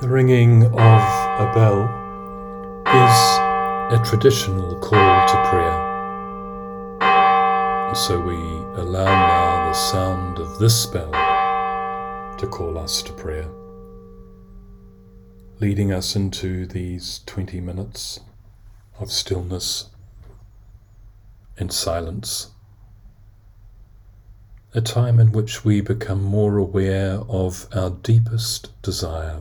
The ringing of a bell is a traditional call to prayer. And so we allow now the sound of this bell to call us to prayer, leading us into these 20 minutes of stillness and silence, a time in which we become more aware of our deepest desire,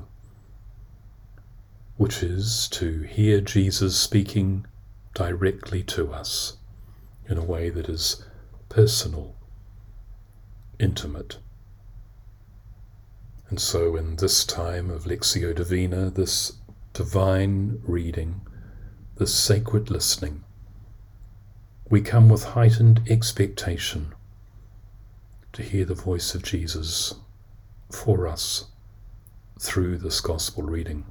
which is to hear Jesus speaking directly to us in a way that is personal, intimate. And so in this time of Lectio Divina, this divine reading, this sacred listening, we come with heightened expectation to hear the voice of Jesus for us through this gospel reading.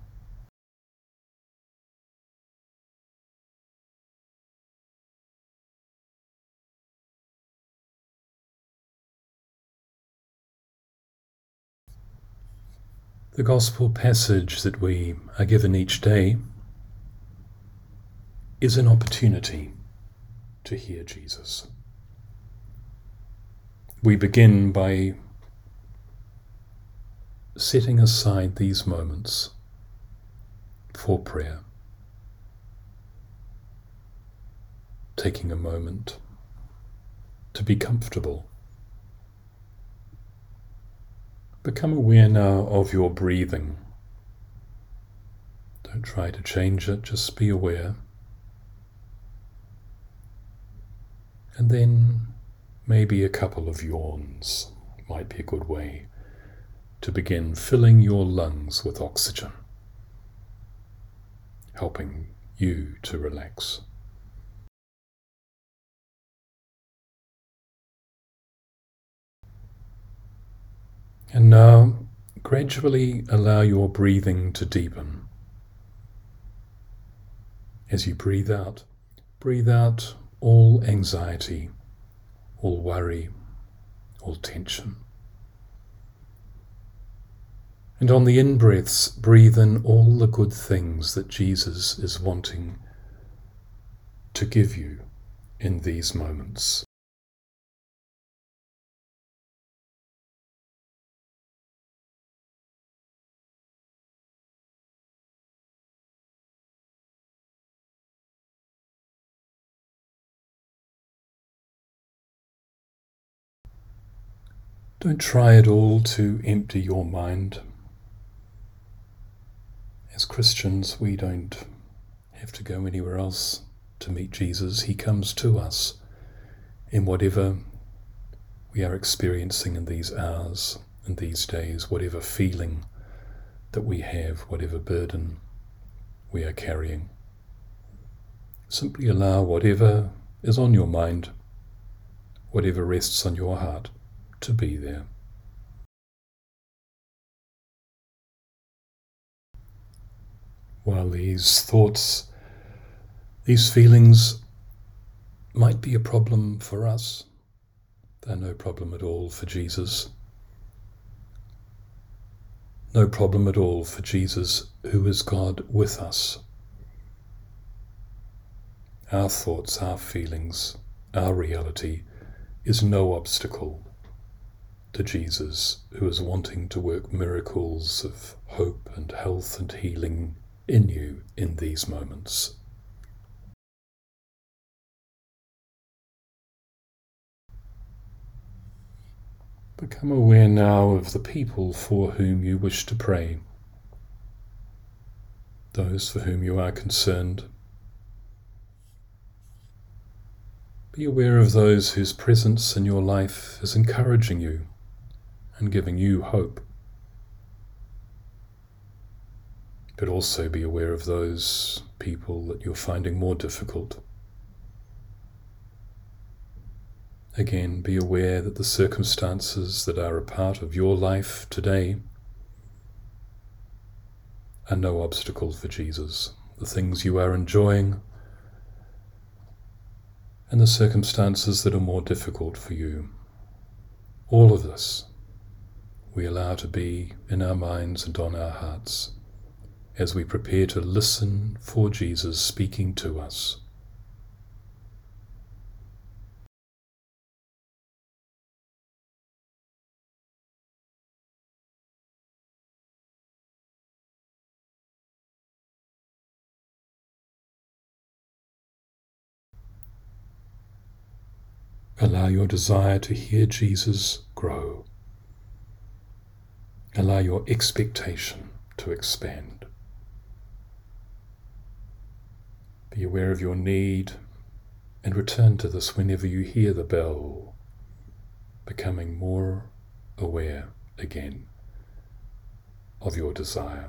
The gospel passage that we are given each day is an opportunity to hear Jesus. We begin by setting aside these moments for prayer, taking a moment to be comfortable. Become aware now of your breathing. Don't try to change it, just be aware. And then maybe a couple of yawns might be a good way to begin filling your lungs with oxygen, helping you to relax. And now, gradually allow your breathing to deepen. As you breathe out all anxiety, all worry, all tension. And on the in-breaths, breathe in all the good things that Jesus is wanting to give you in these moments. Don't try at all to empty your mind. As Christians, we don't have to go anywhere else to meet Jesus. He comes to us in whatever we are experiencing in these hours and these days, whatever feeling that we have, whatever burden we are carrying. Simply allow whatever is on your mind, whatever rests on your heart, to be there. While these thoughts, these feelings might be a problem for us, they're no problem at all for Jesus. No problem at all for Jesus, who is God with us. Our thoughts, our feelings, our reality is no obstacle to Jesus, who is wanting to work miracles of hope and health and healing in you in these moments. Become aware now of the people for whom you wish to pray, those for whom you are concerned. Be aware of those whose presence in your life is encouraging you and giving you hope. But also be aware of those people that you're finding more difficult. Again, be aware that the circumstances that are a part of your life today are no obstacle for Jesus. The things you are enjoying and the circumstances that are more difficult for you. All of this we allow to be in our minds and on our hearts as we prepare to listen for Jesus speaking to us. Allow your desire to hear Jesus grow. Allow your expectation to expand. Be aware of your need and return to this whenever you hear the bell, becoming more aware again of your desire.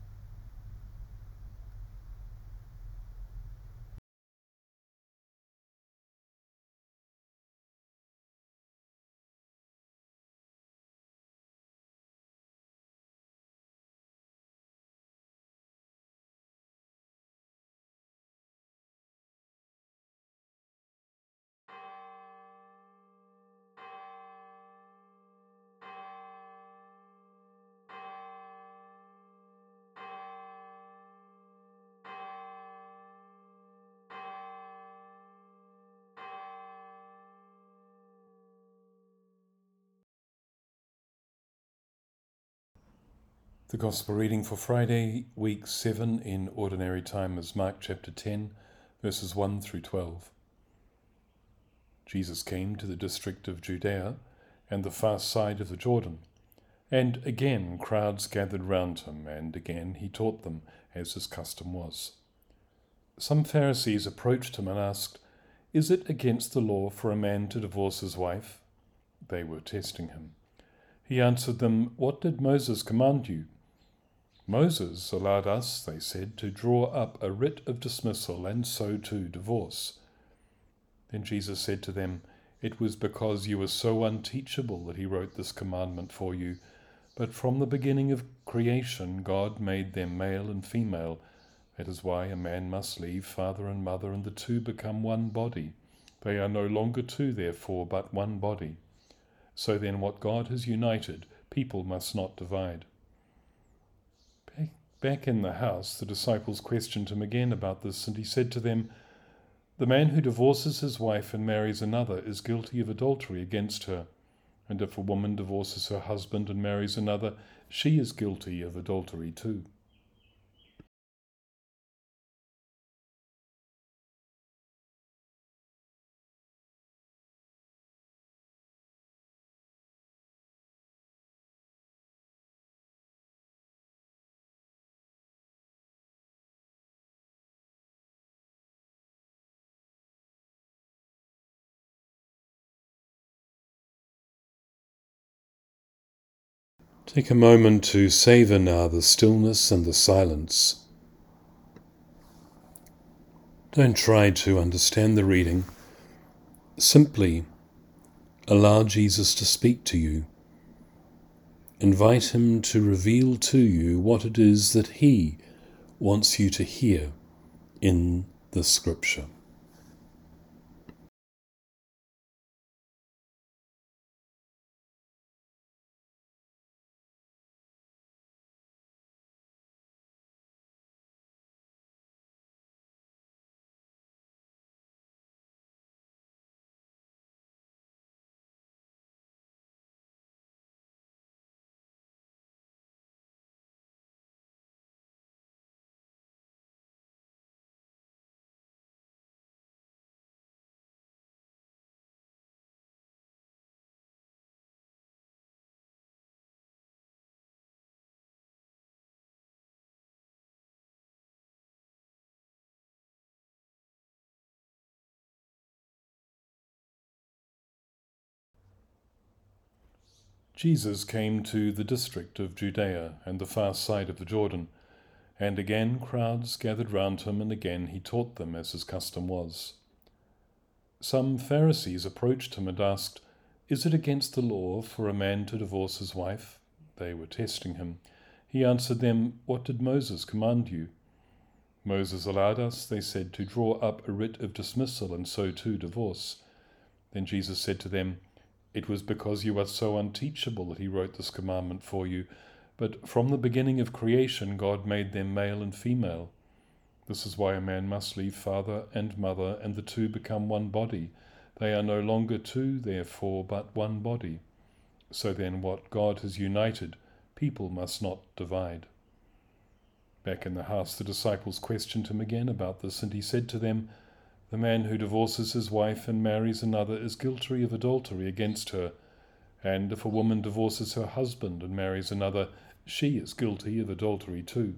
The Gospel reading for Friday, week 7 in Ordinary Time is Mark chapter 10, verses 1 through 12. Jesus came to the district of Judea and the far side of the Jordan, and again crowds gathered round him, and again he taught them, as his custom was. Some Pharisees approached him and asked, "Is it against the law for a man to divorce his wife?" They were testing him. He answered them, "What did Moses command you?" "Moses allowed us," they said, "to draw up a writ of dismissal and so to divorce." Then Jesus said to them, "It was because you were so unteachable that he wrote this commandment for you. But from the beginning of creation God made them male and female. That is why a man must leave father and mother, and the two become one body. They are no longer two, therefore, but one body. So then what God has united, people must not divide." Back in the house, the disciples questioned him again about this, and he said to them, "The man who divorces his wife and marries another is guilty of adultery against her. And if a woman divorces her husband and marries another, she is guilty of adultery too." Take a moment to savour now the stillness and the silence. Don't try to understand the reading. Simply allow Jesus to speak to you. Invite him to reveal to you what it is that he wants you to hear in the Scripture. Jesus came to the district of Judea and the far side of the Jordan, and again crowds gathered round him, and again he taught them, as his custom was. Some Pharisees approached him and asked, "Is it against the law for a man to divorce his wife?" They were testing him. He answered them, "What did Moses command you?" "Moses allowed us," they said, "to draw up a writ of dismissal and so to divorce." Then Jesus said to them, "It was because you are so unteachable that he wrote this commandment for you. But from the beginning of creation, God made them male and female. This is why a man must leave father and mother, and the two become one body. They are no longer two, therefore, but one body. So then what God has united, people must not divide. Back in the house, the disciples questioned him again about this, and he said to them, "The man who divorces his wife and marries another is guilty of adultery against her. And if a woman divorces her husband and marries another, she is guilty of adultery too."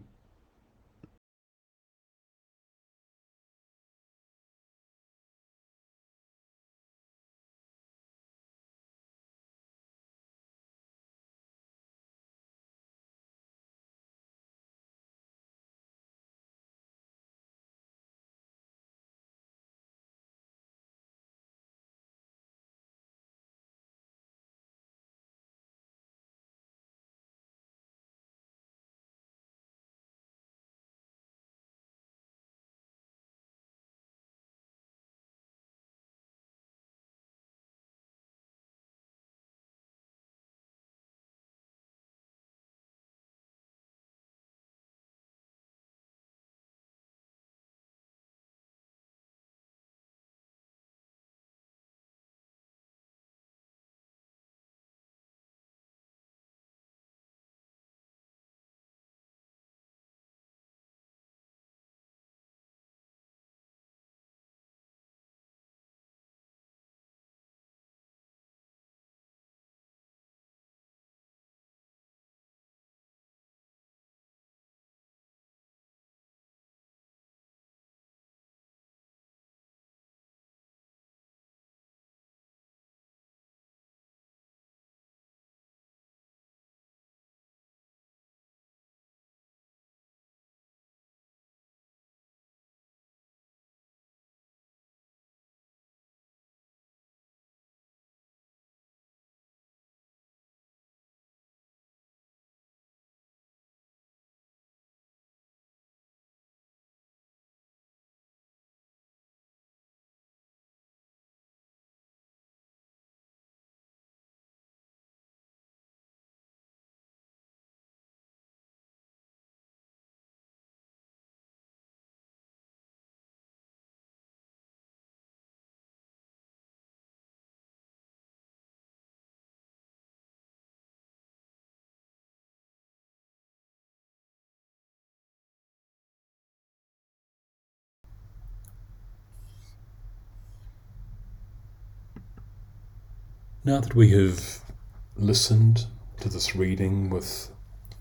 Now that we have listened to this reading with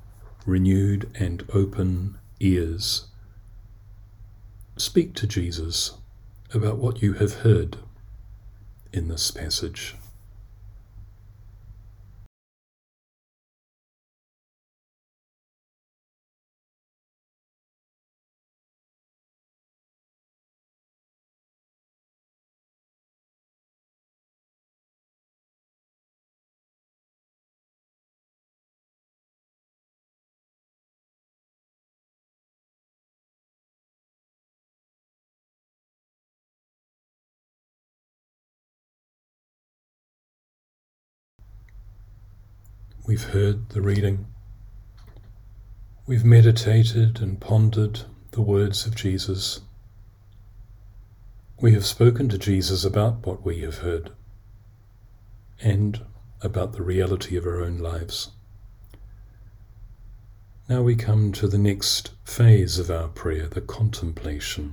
renewed and open ears, speak to Jesus about what you have heard in this passage. We've heard the reading. We've meditated and pondered the words of Jesus. We have spoken to Jesus about what we have heard and about the reality of our own lives. Now we come to the next phase of our prayer, the contemplation.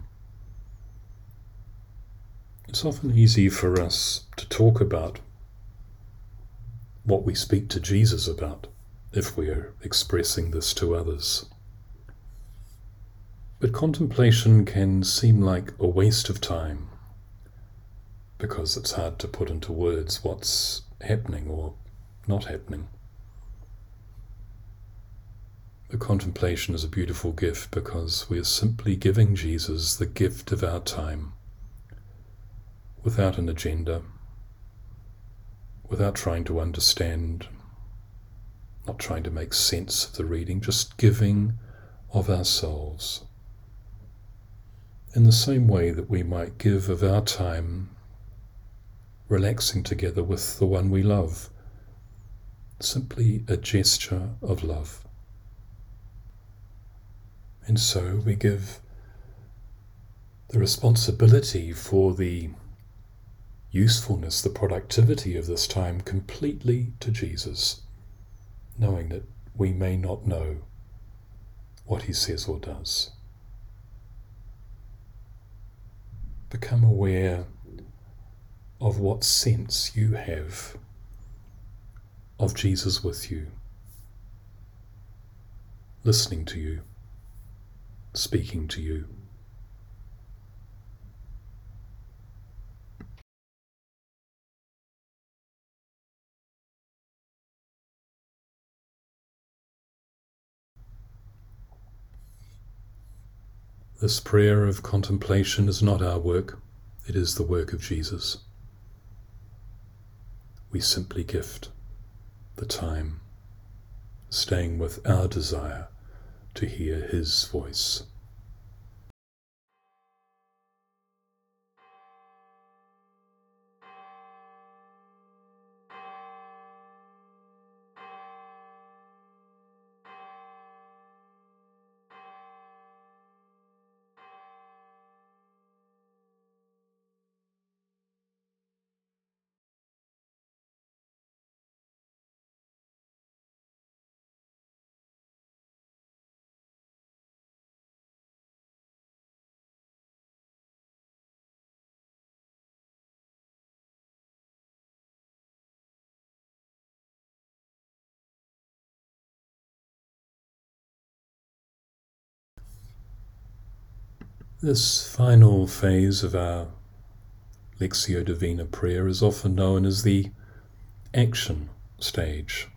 It's often easy for us to talk about what we speak to Jesus about if we are expressing this to others. But contemplation can seem like a waste of time because it's hard to put into words what's happening or not happening. The contemplation is a beautiful gift because we are simply giving Jesus the gift of our time without an agenda, without trying to understand, not trying to make sense of the reading, just giving of ourselves. In the same way that we might give of our time relaxing together with the one we love, simply a gesture of love. And so we give the responsibility for the usefulness, the productivity of this time completely to Jesus, knowing that we may not know what he says or does. Become aware of what sense you have of Jesus with you, listening to you, speaking to you. This prayer of contemplation is not our work, it is the work of Jesus. We simply gift the time, staying with our desire to hear his voice. This final phase of our Lectio Divina prayer is often known as the action stage.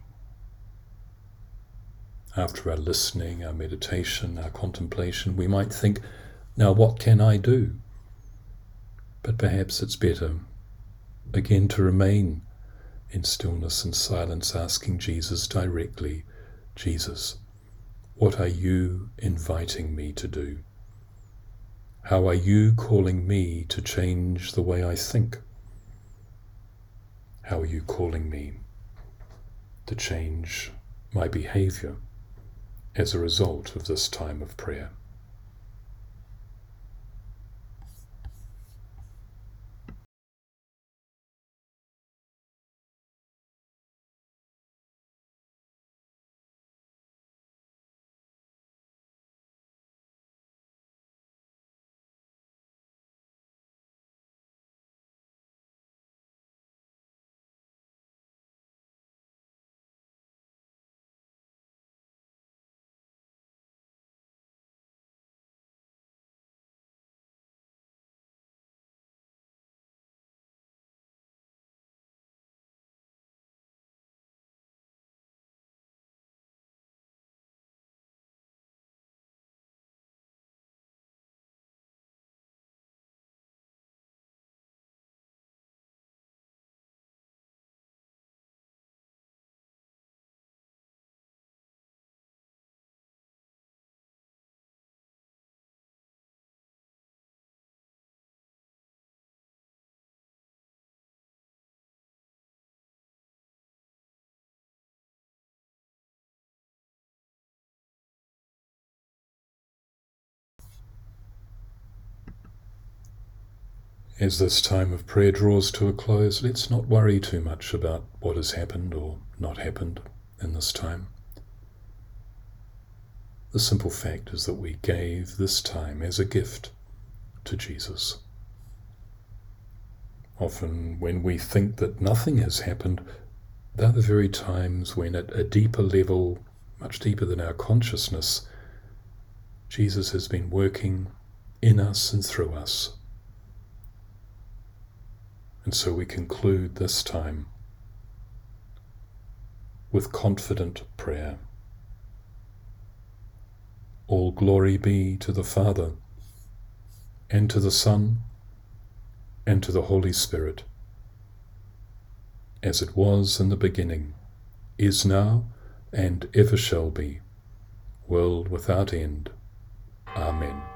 After our listening, our meditation, our contemplation, we might think, now what can I do? But perhaps it's better, again, to remain in stillness and silence, asking Jesus directly, Jesus, what are you inviting me to do? How are you calling me to change the way I think? How are you calling me to change my behavior as a result of this time of prayer? As this time of prayer draws to a close, let's not worry too much about what has happened or not happened in this time. The simple fact is that we gave this time as a gift to Jesus. Often when we think that nothing has happened, they're the very times when at a deeper level, much deeper than our consciousness, Jesus has been working in us and through us. And so we conclude this time with confident prayer. All glory be to the Father, and to the Son, and to the Holy Spirit, as it was in the beginning, is now, and ever shall be, world without end. Amen.